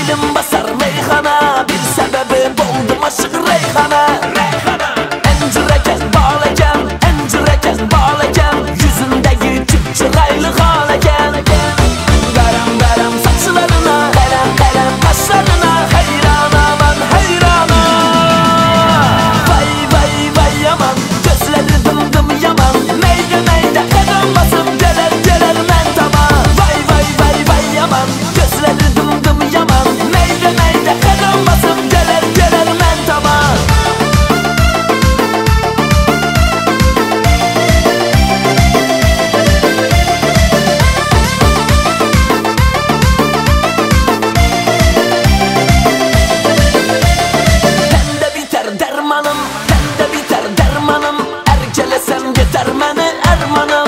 dilim basar meyhana, bir sebebi buldum aşık Reyhan'a. Encireken bağleken, encireken bağleken, yüzündeki çıpçıraylı haleken. Garam garam saçlarına, kalem kalem kaşlarına, hayrana ben hayrana. Vay vay vay yaman, gözleri dım yaman, meyde meyde kadın basıp gelir gelir mentama. Vay vay vay vay yaman, gözleri dım yaman, meyde meyde kadın basıp gelir gelir mentama. Bende biter dermanım, bende biter dermanım, erkelesem yeter məni ermanım.